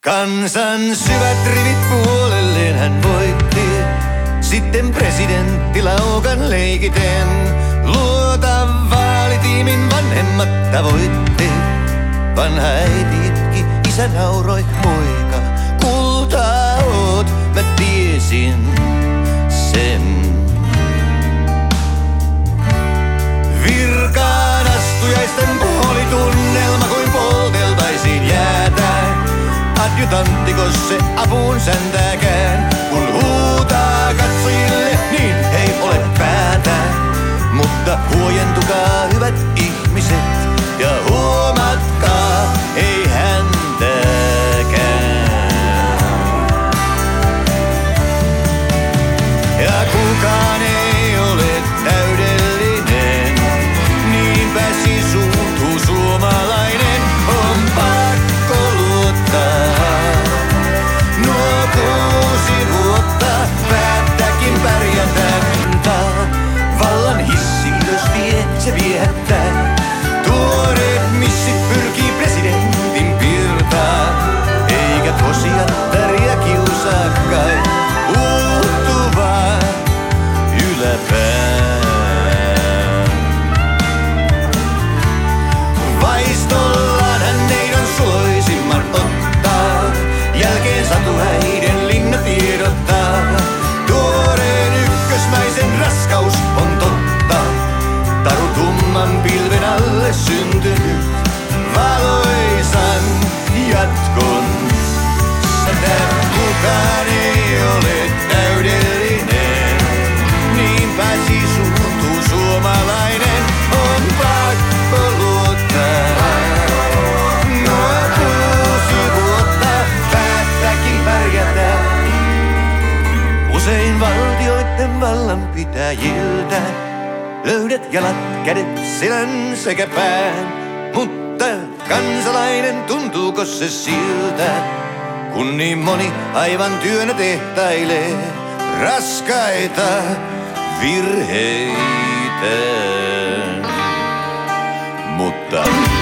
Kansan syvät rivit puolelleen hän voitti. Sitten presidentti laukan leikiten. Luota vaalitiimin vanhemmat tavoitti. Vanha äiti itki, isä nauroi, poika. Kultaa oot, mä tiesin sen. Virkaan astujaisten puolitunnelma kuin polteltaisiin jäätä. Adjutanttiko se apuun säntääkään, kun huutaa katsojille, niin ei ole päätä. Mutta huojentukaa hyvät ihmiset ja huomatkaa, ei häntäkään. Ja kukaan ei ole täydellinen, niinpä sisuuntuu suomalainen, on pakko luottaa. Nuo 6 vuotta päättäkin pärjätään. Vallan hissi ylös vie, se viehättää. Tuoreet missit pyrkii presidentin pirtaan. Eikä tosiattaria kiusaa kai puuttuvaa yläpään. Vaistollaan hän neidon suloisimman ottaa. Jälkeen satuhäiden linna tiedottaa. Tuoreen ykkösmäisen raskaus on totta. Taru tumman pilven alle syntynyt valoisan jatkon. Sätä kukaan ei ole täydellinen, niinpä sisuuntuu suomalainen, on pakko luottaa. Nuo 6 vuotta päättäkin pärjätään. Usein valtioiden vallanpitäjiltä löydät jalat, kädet, selän sekä pään. Mutta kansalainen, tuntuuko se siltä, kun niin moni aivan työnä tehtailee raskaita virheitä. Mutta